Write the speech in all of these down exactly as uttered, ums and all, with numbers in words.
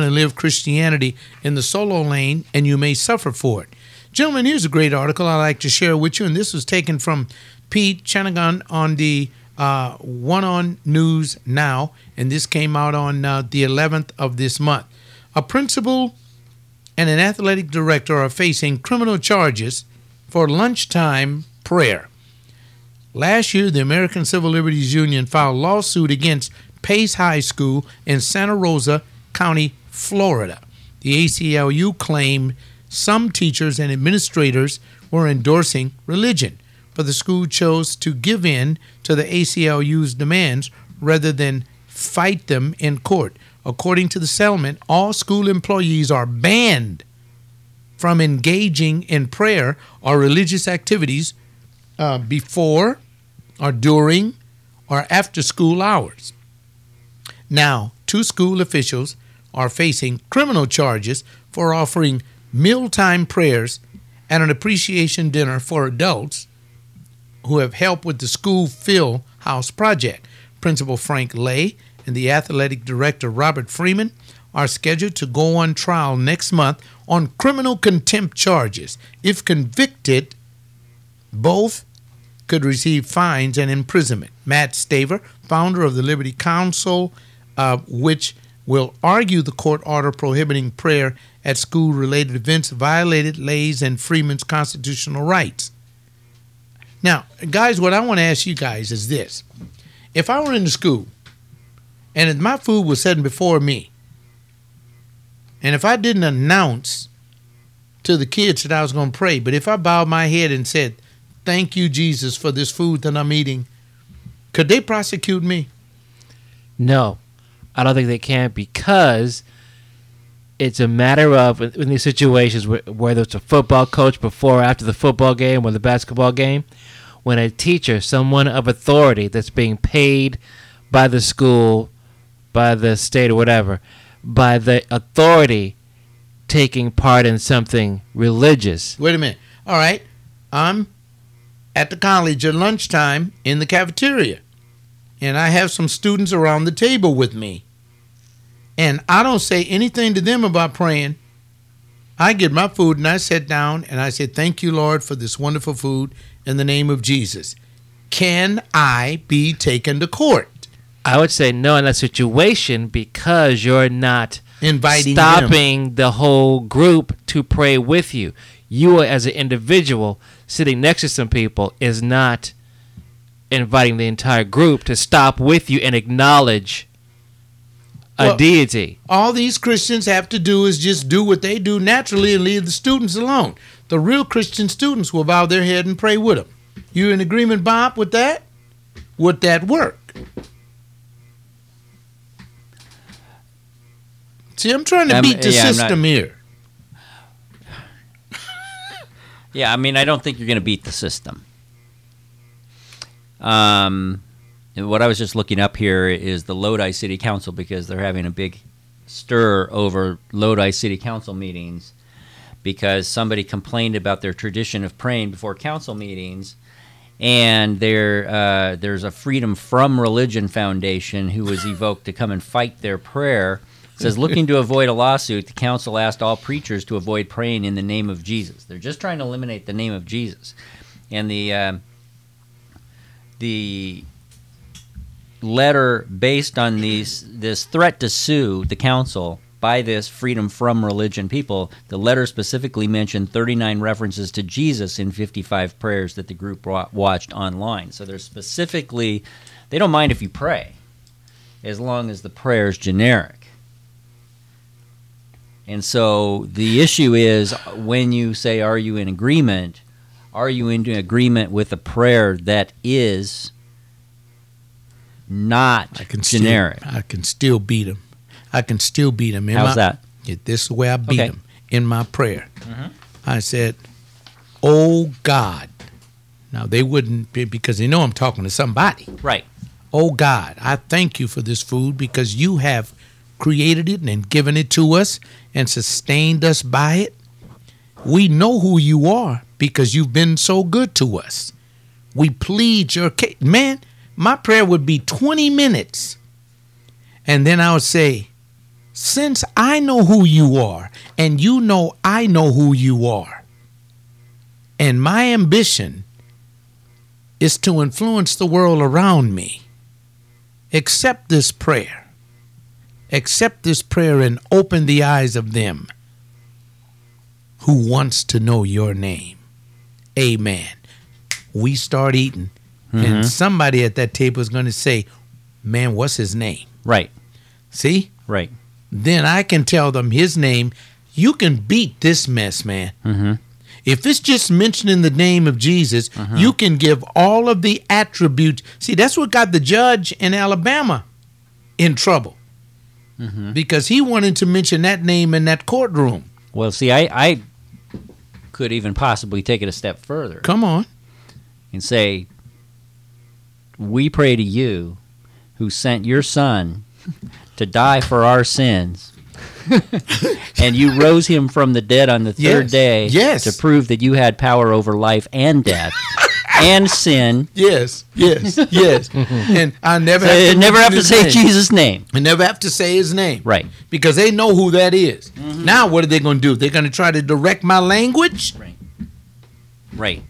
and live Christianity in the solo lane, and you may suffer for it. Gentlemen, here's a great article I'd like to share with you, and this was taken from Pete Chanagan on the uh, One on News Now, and this came out on uh, the eleventh of this month. A principal and an athletic director are facing criminal charges for lunchtime prayer. Last year, the American Civil Liberties Union filed a lawsuit against Pace High School in Santa Rosa County, Florida. The A C L U claimed some teachers and administrators were endorsing religion, but the school chose to give in to the A C L U's demands rather than fight them in court. According to the settlement, all school employees are banned from engaging in prayer or religious activities uh, before or during or after school hours. Now, two school officials are facing criminal charges for offering mealtime prayers at an appreciation dinner for adults who have helped with the school fill house project. Principal Frank Lay and the athletic director Robert Freeman are scheduled to go on trial next month on criminal contempt charges. If convicted, both could receive fines and imprisonment. Matt Staver, founder of the Liberty Council, uh, which will argue the court order prohibiting prayer at school-related events violated Lay's and Freeman's constitutional rights. Now, guys, what I want to ask you guys is this. If I were in the school and if my food was sitting before me, and if I didn't announce to the kids that I was going to pray, but if I bowed my head and said, "Thank you, Jesus, for this food that I'm eating," could they prosecute me? No, I don't think they can, because it's a matter of, in these situations, whether it's a football coach before or after the football game or the basketball game, when a teacher, someone of authority that's being paid by the school, by the state or whatever, by the authority taking part in something religious. Wait a minute. All right. I'm at the college at lunchtime in the cafeteria, and I have some students around the table with me. And I don't say anything to them about praying. I get my food and I sit down and I say, "Thank you, Lord, for this wonderful food in the name of Jesus." Can I be taken to court? I would say no in that situation, because you're not inviting stopping them. the whole group to pray with you. You as an individual sitting next to some people is not inviting the entire group to stop with you and acknowledge a well, deity. All these Christians have to do is just do what they do naturally and leave the students alone. The real Christian students will bow their head and pray with them. You in agreement, Bob, with that? Would that work? See, I'm trying to um, beat the yeah, system not, here. Yeah, I mean, I don't think you're going to beat the system. Um, what I was just looking up here is the Lodi City Council, because they're having a big stir over Lodi City Council meetings because somebody complained about their tradition of praying before council meetings. And there, uh, there's a Freedom From Religion Foundation who was evoked to come and fight their prayer. It says, looking to avoid a lawsuit, the council asked all preachers to avoid praying in the name of Jesus. They're just trying to eliminate the name of Jesus. And the uh, the letter based on these this threat to sue the council by this Freedom From Religion people, the letter specifically mentioned thirty-nine references to Jesus in fifty-five prayers that the group watched online. So they're specifically, they don't mind if you pray, as long as the prayer is generic. And so the issue is, when you say, are you in agreement, are you in agreement with a prayer that is not I can generic? Still, I can still beat him. I can still beat him. In How's my, that? Yeah, this is the way I beat Okay. him in my prayer. Mm-hmm. I said, "Oh God." Now, they wouldn't, be because they know I'm talking to somebody. Right. "Oh God, I thank you for this food because you have created it and given it to us and sustained us by it. We know who you are because you've been so good to us. We plead your case." Man, my prayer would be twenty minutes. And then I would say, since I know who you are, and you know I know who you are, and my ambition is to influence the world around me, accept this prayer. Accept this prayer and open the eyes of them who wants to know your name. Amen. We start eating, mm-hmm. and somebody at that table is going to say, man, what's his name? Right. See? Right. Then I can tell them his name. You can beat this mess, man. Mm-hmm. If it's just mentioning the name of Jesus, mm-hmm. you can give all of the attributes. See, that's what got the judge in Alabama in trouble. Mm-hmm. Because he wanted to mention that name in that courtroom. Well, see, I, I could even possibly take it a step further. Come on. And say, we pray to you who sent your son to die for our sins, and you rose him from the dead on the third yes. day yes. to prove that you had power over life and death and sin. Yes, yes, yes. And I never so have to, never have to say name. Jesus' name. I never have to say his name. Right. Because they know who that is. Mm-hmm. Now what are they going to do? They're going to try to direct my language? Right. Right.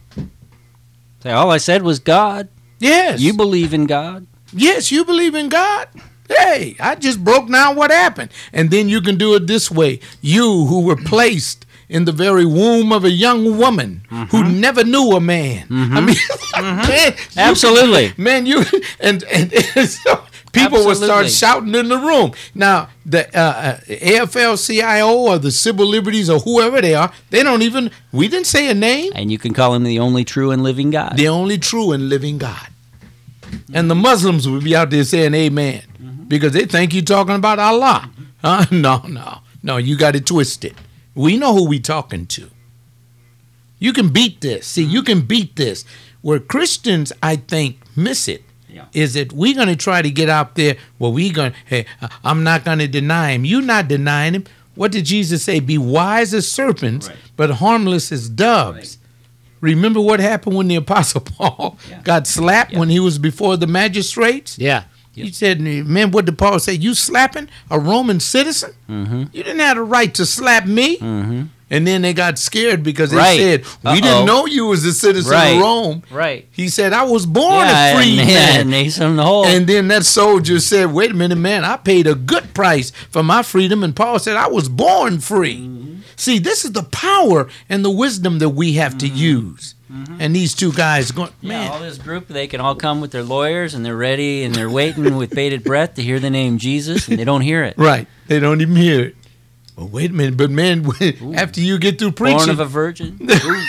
Say, all I said was God. Yes. You believe in God. Yes, you believe in God. Hey, I just broke down what happened. And then you can do it this way. You who were placed in the very womb of a young woman mm-hmm. who never knew a man. Mm-hmm. I mean, mm-hmm. man, absolutely, you, man. You and and, and so people will start shouting in the room. Now, the uh, A F L C I O or the Civil Liberties or whoever they are, they don't even. We didn't say a name. And you can call him the only true and living God. The only true and living God. Mm-hmm. And the Muslims will be out there saying amen mm-hmm. because they think you're talking about Allah. Mm-hmm. Huh? No, no, no. You got it twisted. We know who we talking to. You can beat this. See, you can beat this. Where Christians, I think, miss it yeah. is that we're going to try to get out there. Well, we going to, hey, I'm not going to deny him. You're not denying him. What did Jesus say? Be wise as serpents, right. but harmless as doves. Right. Remember what happened when the Apostle Paul yeah. got slapped yeah. when he was before the magistrates? Yeah. He said, man, what did Paul say? You slapping a Roman citizen? Mm-hmm. You didn't have the right to slap me. Mm-hmm. And then they got scared because they right. said, we Uh-oh. didn't know you was a citizen right. of Rome. Right. He said, I was born yeah, a free and, man. And, the whole. and then that soldier said, wait a minute, man, I paid a good price for my freedom. And Paul said, I was born free. Mm-hmm. See, this is the power and the wisdom that we have mm-hmm. to use. Mm-hmm. And these two guys going, man. Yeah, all this group, they can all come with their lawyers and they're ready and they're waiting with bated breath to hear the name Jesus, and they don't hear it. Right. They don't even hear it. Well, wait a minute. But, man, Ooh. after you get through preaching. Born of a virgin.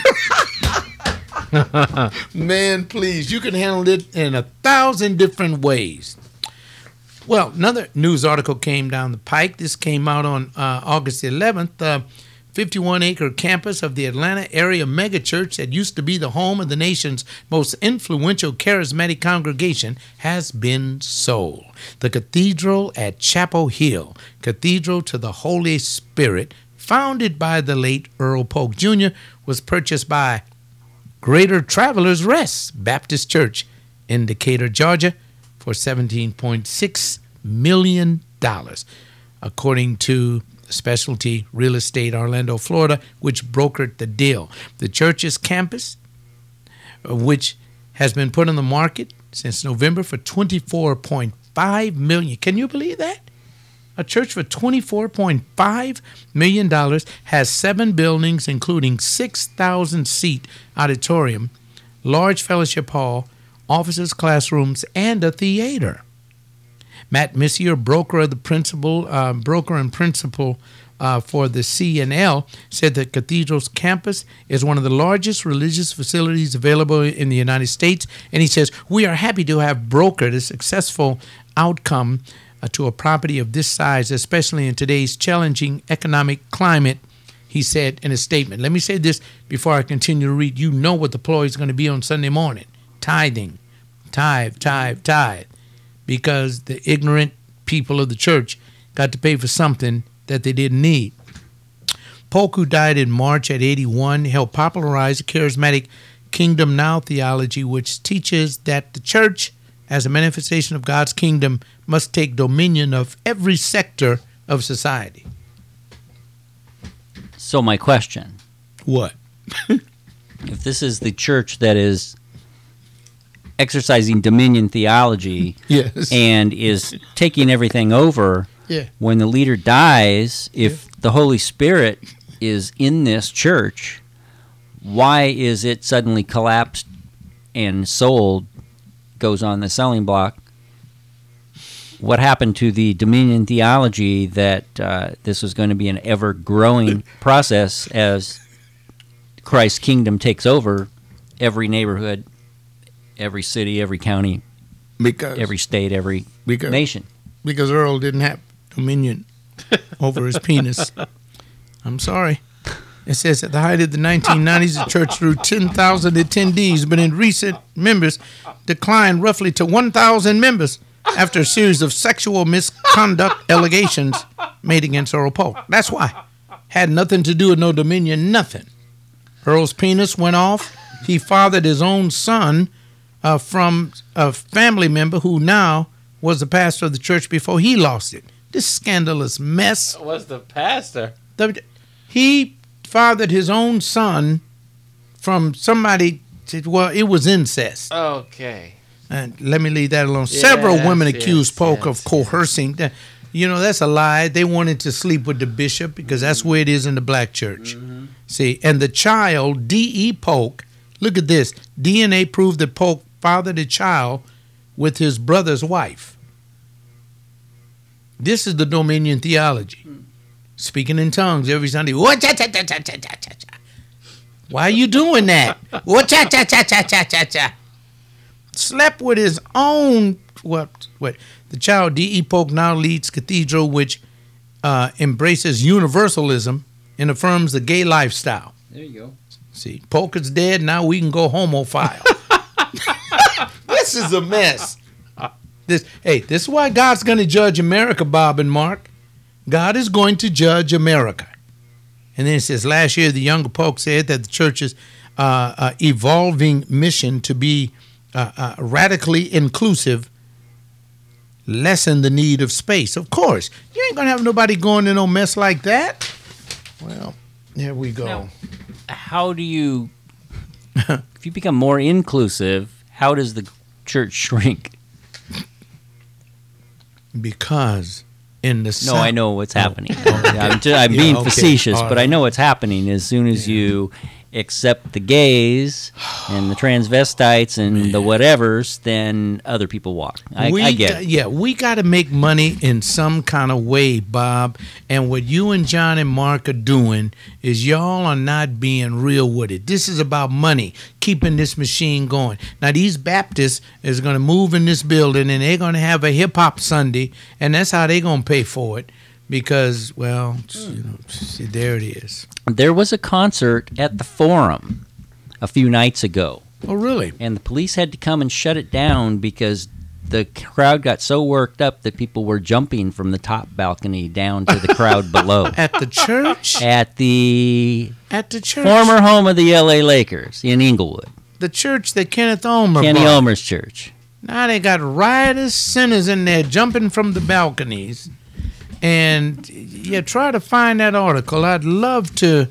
Man, please. You can handle it in a thousand different ways. Well, another news article came down the pike. This came out on uh, August eleventh. Uh, fifty-one acre campus of the Atlanta area megachurch that used to be the home of the nation's most influential charismatic congregation has been sold. The cathedral at Chapel Hill, Cathedral to the Holy Spirit, founded by the late Earl Polk Junior, was purchased by Greater Travelers Rest Baptist Church in Decatur, Georgia, for seventeen point six million dollars, according to Specialty Real Estate, Orlando, Florida, which brokered the deal. The church's campus, which has been put on the market since November for twenty-four point five million dollars. Can you believe that? A church for twenty-four point five million dollars has seven buildings, including six thousand seat auditorium, large fellowship hall, offices, classrooms, and a theater. Matt Missier, broker of the principal, uh, broker and principal uh, for the C and L, said that Cathedral's campus is one of the largest religious facilities available in the United States. And he says, we are happy to have brokered a successful outcome uh, to a property of this size, especially in today's challenging economic climate, he said in a statement. Let me say this before I continue to read. You know what the ploy is going to be on Sunday morning. Tithing, tithe, tithe, tithe. Because the ignorant people of the church got to pay for something that they didn't need. Polk, who died in March at eighty-one, helped popularize the charismatic Kingdom Now theology, which teaches that the church, as a manifestation of God's kingdom, must take dominion of every sector of society. So my question, What? if this is the church that is exercising dominion theology Yes. and is taking everything over, Yeah. when the leader dies, if the Holy Spirit is in this church, why is it suddenly collapsed and sold, goes on the selling block? What happened to the dominion theology that uh, this was going to be an ever-growing process as Christ's kingdom takes over every neighborhood, every city, every county, Because every state, every because, nation? because Earl didn't have dominion over his penis. I'm sorry. It says at the height of the nineteen nineties, the church drew ten thousand attendees, but in recent members declined roughly to one thousand members after a series of sexual misconduct allegations made against Earl Polk. That's why. Had nothing to do with no dominion, nothing. Earl's penis went off. He fathered his own son uh, from a family member who now was the pastor of the church before he lost it. This scandalous mess. Was the pastor? The, he fathered his own son from somebody. To, well, it was incest. Okay. And let me leave that alone. Yes, Several women accused yes, Polk yes, of coercing. That, you know, that's a lie. They wanted to sleep with the bishop because that's where it is in the black church. Mm-hmm. See, and the child, D E. Polk, look at this. D N A proved that Polk fathered a child with his brother's wife. This is the dominion theology. Speaking in tongues every Sunday. Wha-cha-cha-cha-cha-cha-cha-cha. Why are you doing that? Wha-cha-cha-cha-cha-cha-cha-cha. Slept with his own, what, what? The child, D E. Polk, now leads Cathedral, which uh, embraces universalism and affirms the gay lifestyle. There you go. See, Polk is dead, now we can go homophile. This is a mess. This, hey, this is why God's going to judge America, Bob and Mark. God is going to judge America. And then it says, last year, the younger Polk said that the church's uh, uh, evolving mission to be uh, uh, radically inclusive lessen the need of space. Of course, you ain't going to have nobody going in no mess like that. Well, there we go. Now, how do you, if you become more inclusive, how does the church shrink? Because in the No, South, I know what's happening. okay. I'm, ju- I'm Yeah, being okay. facetious, All but I right. know what's happening as soon as you accept the gays and the transvestites and the whatevers, then other people walk. I, we I get got- it. Yeah, we got to make money in some kind of way, Bob. And what you and John and Mark are doing is y'all are not being real with it. This is about money, keeping this machine going. Now, these Baptists is going to move in this building, and they're going to have a hip-hop Sunday, and that's how they're going to pay for it. Because, well, you know, see, there it is. There was a concert at the Forum a few nights ago, Oh, really? and the police had to come and shut it down because the crowd got so worked up that people were jumping from the top balcony down to the crowd below. At the church? At the At the church. former home of the L A Lakers in Inglewood, The church that Kenneth Ulmer Kenny bought. Ulmer's church. Now they got riotous sinners in there jumping from the balconies. And yeah, try to find that article. I'd love to.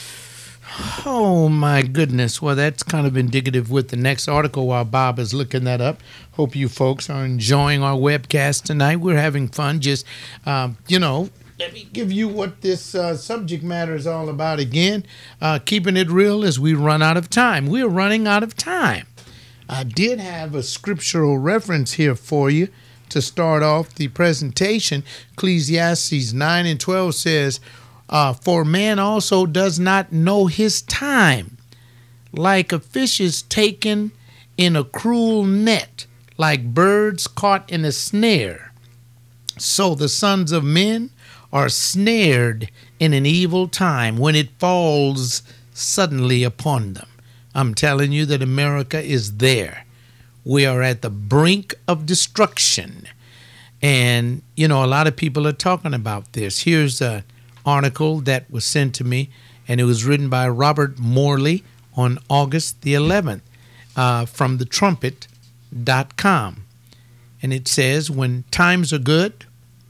Oh my goodness. Well, that's kind of indicative with the next article while Bob is looking that up. Hope you folks are enjoying our webcast tonight. We're having fun. Just, um, you know, let me give you what this uh, subject matter is all about again. Uh, keeping it real as we run out of time. We're running out of time. I did have a scriptural reference here for you to start off the presentation. Ecclesiastes nine and twelve says, uh, for man also does not know his time. Like a fish is taken in a cruel net, like birds caught in a snare. So the sons of men are snared in an evil time when it falls suddenly upon them. I'm telling you that America is there. We are at the brink of destruction. And, you know, a lot of people are talking about this. Here's an article that was sent to me, and it was written by Robert Morley on August the eleventh uh, from the trumpet dot com. And it says, when times are good,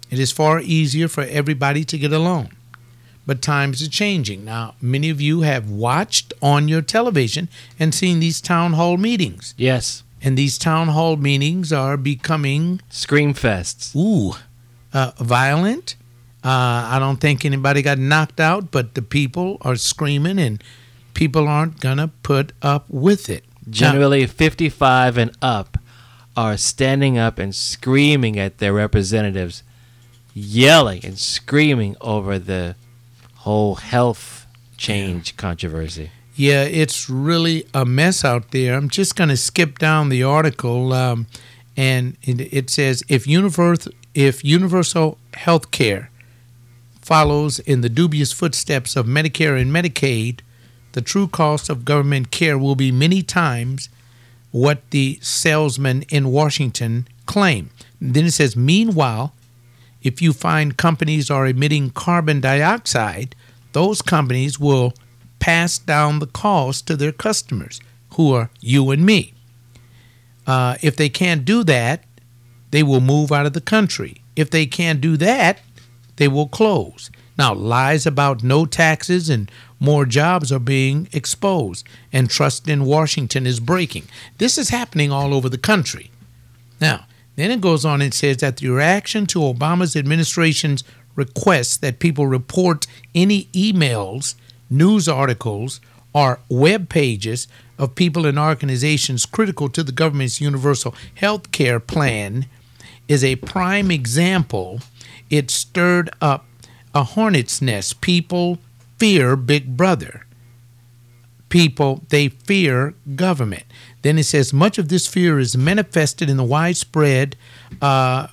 It is far easier for everybody to get along. But times are changing. Now, many of you have watched on your television and seen these town hall meetings. Yes. And these town hall meetings are becoming... Scream fests. Ooh, uh, violent. Uh, I don't think anybody got knocked out, but the people are screaming and people aren't going to put up with it. Generally, now, fifty-five and up are standing up and screaming at their representatives, yelling and screaming over the whole health change yeah. controversy. Yeah, it's really a mess out there. I'm just going to skip down the article, um, and it, it says, if universal, if universal health care follows in the dubious footsteps of Medicare and Medicaid, the true cost of government care will be many times what the salesmen in Washington claim. And then it says, meanwhile, if you find companies are emitting carbon dioxide, those companies will pass down the cost to their customers, who are you and me. Uh, if they can't do that, they will move out of the country. If they can't do that, they will close. Now, lies about no taxes and more jobs are being exposed, and trust in Washington is breaking. This is happening all over the country. Now, then it goes on and says that the reaction to Obama's administration's request that people report any emails, news articles, or web pages of people and organizations critical to the government's universal health care plan is a prime example. It stirred up a hornet's nest. People fear Big Brother. People, they fear government. Then it says much of this fear is manifested in the widespread uh,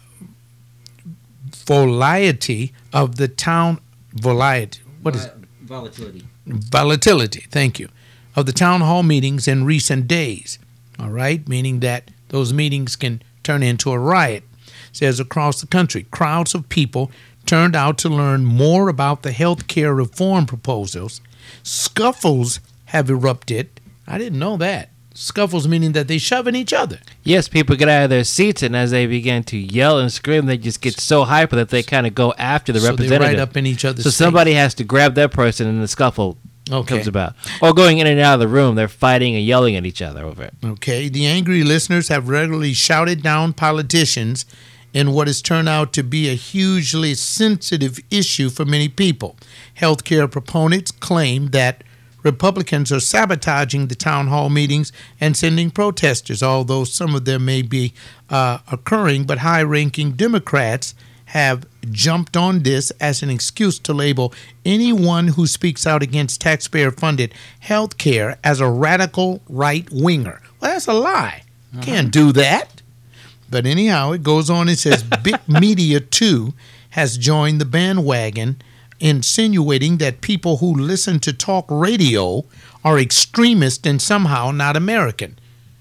volatility of the town volatility. What is it? Volatility. Volatility. Thank you. Of the town hall meetings in recent days. All right, meaning that those meetings can turn into a riot. It says across the country, crowds of people turned out to learn more about the health care reform proposals. Scuffles have erupted. I didn't know that. Scuffles meaning that they shove in each other. Yes, people get out of their seats, and as they begin to yell and scream, they just get so hyper that they kind of go after the so representative. They're right up in each other's So face. somebody has to grab that person, and the scuffle okay. comes about. Or going in and out of the room, they're fighting and yelling at each other over it. Okay. The angry listeners have regularly shouted down politicians in what has turned out to be a hugely sensitive issue for many people. Healthcare proponents claim that Republicans are sabotaging the town hall meetings and sending protesters, although some of them may be uh, occurring, but high-ranking Democrats have jumped on this as an excuse to label anyone who speaks out against taxpayer-funded health care as a radical right-winger. Well, that's a lie. Uh-huh. Can't do that. But anyhow, it goes on and says, Big Media, too, has joined the bandwagon, insinuating that people who listen to talk radio are extremist and somehow not American.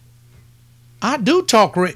I do talk radio.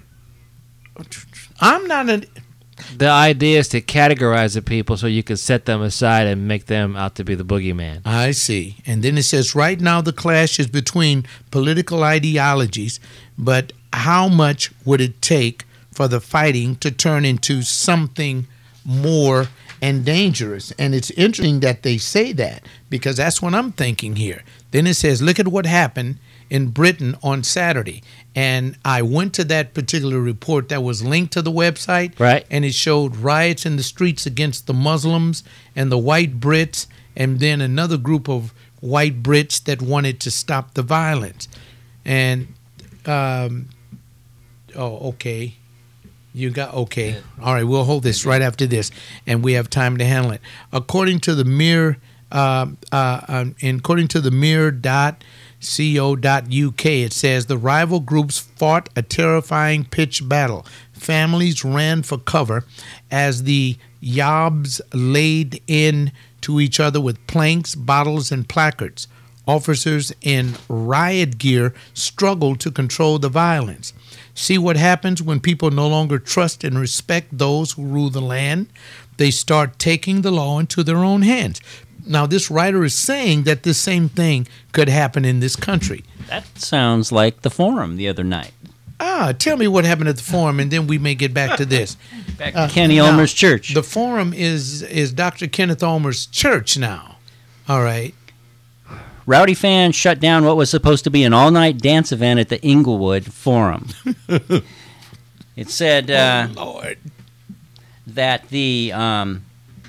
I'm not a... The idea is to categorize the people so you can set them aside and make them out to be the boogeyman. I see. And then it says, right now the clash is between political ideologies, but how much would it take for the fighting to turn into something more and dangerous? And it's interesting that they say that, because that's what I'm thinking here. Then it says, look at what happened in Britain on Saturday. And I went to that particular report that was linked to the website. Right. And it showed riots in the streets against the Muslims and the white Brits, and then another group of white Brits that wanted to stop the violence. And, um, oh, okay. You got, okay. All right, we'll hold this right after this, and we have time to handle it. According to the Mirror, uh, uh, um, according to the mirror dot co dot uk, it says the rival groups fought a terrifying pitched battle. Families ran for cover as the Yabs laid in to each other with planks, bottles, and placards. Officers in riot gear struggled to control the violence. See what happens when people no longer trust and respect those who rule the land? They start taking the law into their own hands. Now, this writer is saying that this same thing could happen in this country. That sounds like the forum the other night. Ah, tell me what happened at the forum, and then we may get back to this. Back to uh, Kenny Ulmer's now, church. The forum is is Doctor Kenneth Ulmer's church now. All right. Rowdy fans shut down what was supposed to be an all-night dance event at the Inglewood Forum. It said uh, oh, Lord. that the um,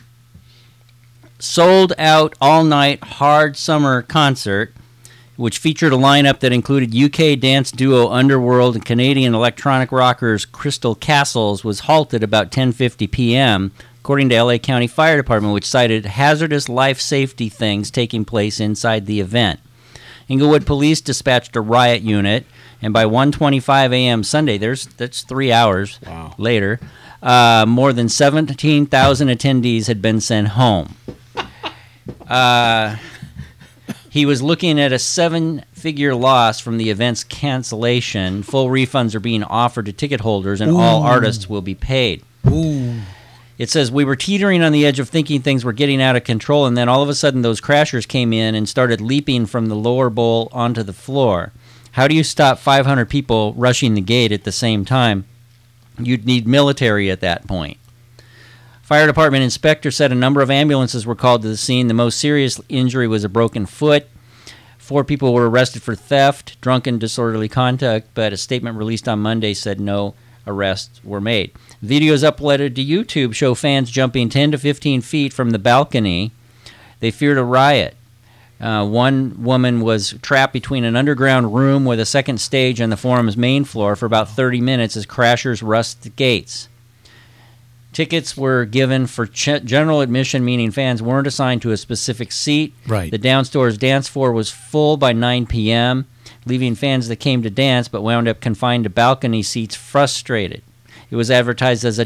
sold-out all-night hard summer concert, which featured a lineup that included U K dance duo Underworld and Canadian electronic rockers Crystal Castles, was halted about ten fifty p.m., according to L A County Fire Department, which cited hazardous life safety things taking place inside the event. Inglewood Police dispatched a riot unit, and by one twenty-five a.m. Sunday, there's that's three hours wow. later, uh, more than seventeen thousand attendees had been sent home. Uh... He was looking at a seven-figure loss from the event's cancellation. Full refunds are being offered to ticket holders, and Ooh. all artists will be paid. Ooh. It says, we were teetering on the edge of thinking things were getting out of control, and then all of a sudden those crashers came in and started leaping from the lower bowl onto the floor. How do you stop five hundred people rushing the gate at the same time? You'd need military at that point. Fire department inspector said a number of ambulances were called to the scene. The most serious injury was a broken foot. Four people were arrested for theft, drunken, disorderly conduct, but a statement released on Monday said no arrests were made. Videos uploaded to YouTube show fans jumping ten to fifteen feet from the balcony. They feared a riot. Uh, one woman was trapped between an underground room with a second stage on the forum's main floor for about thirty minutes as crashers rushed the gates. Tickets were given for ch- general admission, meaning fans weren't assigned to a specific seat. Right. The downstairs dance floor was full by nine p.m., leaving fans that came to dance but wound up confined to balcony seats frustrated. It was advertised as a